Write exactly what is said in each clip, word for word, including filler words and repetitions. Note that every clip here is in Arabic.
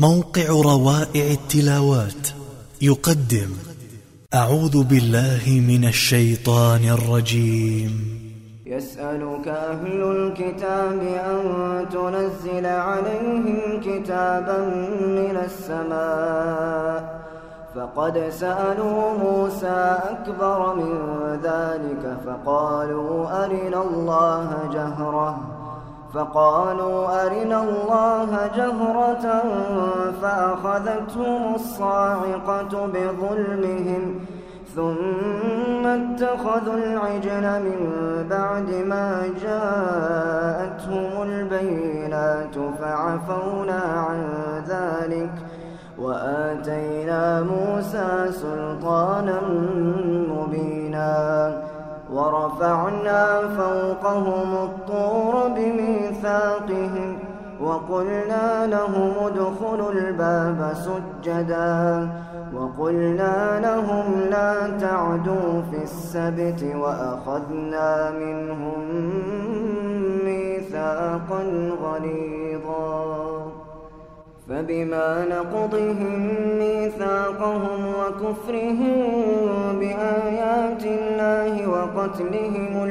موقع روائع التلاوات يقدم أعوذ بالله من الشيطان الرجيم. يسألك أهل الكتاب أن تنزل عليهم كتابا من السماء فقد سألوا موسى أكبر من ذلك فقالوا أرنا الله جهرة فقالوا أرنا الله جهرة فأخذتهم الصاعقة بظلمهم ثم اتخذوا العجل من بعد ما جاءتهم البينات فعفونا عن ذلك وآتينا موسى سلطانا مبينا ورفعنا فوقهم الطور بميثاقهم وقلنا لهم ادخلوا الباب سجدا وقلنا لهم لا تعدوا في السبت وأخذنا منهم ميثاقا غليظا فبما نقضهم ميثاقهم وكفرهم بآيات الله وقتلهم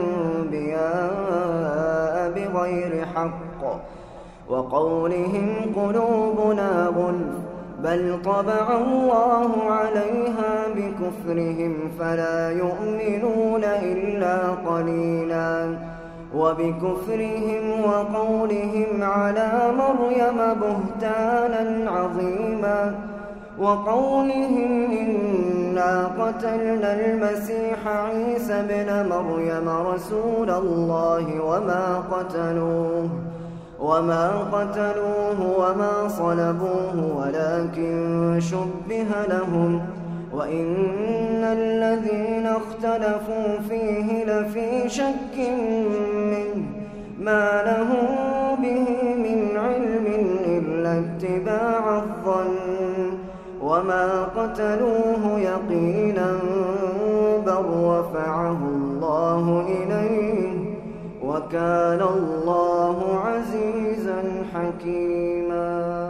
الأنبياء بغير حق وقولهم قلوبنا غلف بل طبع الله عليها بكفرهم فلا يؤمنون إلا قليلا وبكفرهم وقولهم على مريم بهتانا عظيما وقولهم إنا قتلنا المسيح عيسى ابن مريم رسول الله وما قتلوه وما قتلوه وما صلبوه ولكن شبه لهم وإن الذين اختلفوا فيه لفي شك منه ما لهم به من علم إلا اتباع الظن وما قتلوه يقينا بل رفعه الله إليه وكان الله عزيزا حكيما.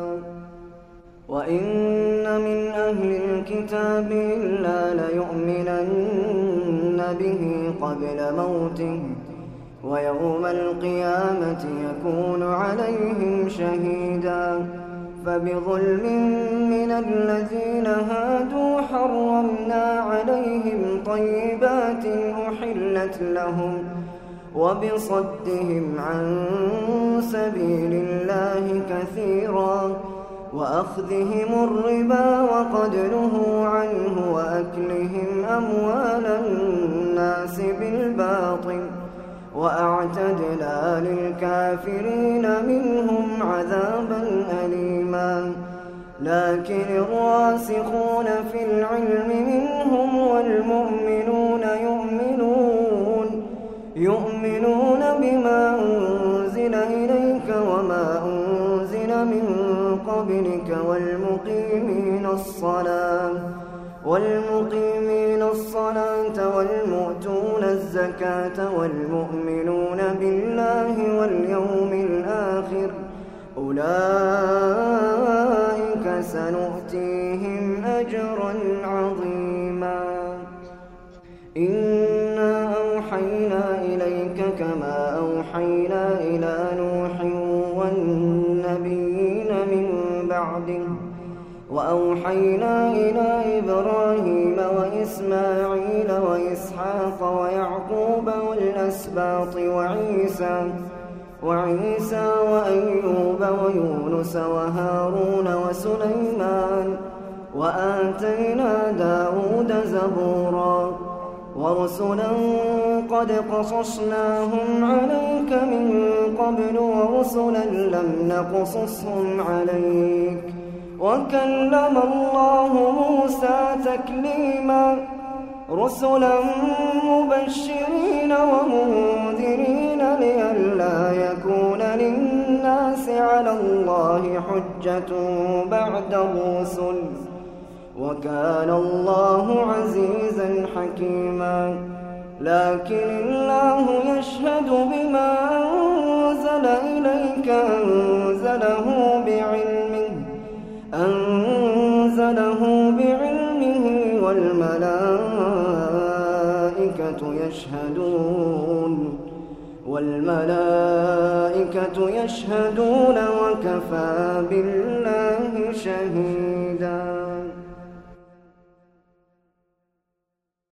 وإن من أهل الكتاب إلا ليؤمنن به قبل موته ويوم القيامة يكون عليهم شهيدا فبظلم من الذين هادوا حرمنا عليهم طيبات أحلت لهم وبصدهم عن سبيل الله كثيرا وأخذهم الربا وقد نهوا عنه وأكلهم أموال الناس بالباطل وأعتدنا للكافرين منهم عذابا أليما. لكن الراسخون في العلم منهم والمؤمنون يؤمنون يؤمنون بما أنزل إليك وما أنزل من قبلك والمقيمين الصلاة والمقيمين الصلاة والمؤتون الزكاة والمؤمنون بالله واليوم الآخر أولئك سنؤتيهم أجرا عظيما. إنا أوحينا إليك كما أوحينا إلى نوح والنبيين من بعده وأوحينا إلى إبراهيم وإسماعيل وإسحاق ويعقوب والأسباط وعيسى وعيسى وأيوب ويونس وهارون وسليمان وآتينا داود زبورا ورسلا قد قصصناهم عليك من قبل ورسلا لم نقصصهم عليك وكلم الله موسى تكليما رسلا مبشرين ومنذرين لئلا يكون للناس على الله حجة بعد الرسل وكان الله عزيزا حكيما. لكن الله يشهد بما أنزل إليك أنزله بعلمه أنزله بعلمه والملائكة يشهدون والملائكة يشهدون وكفى بالله شهيدا.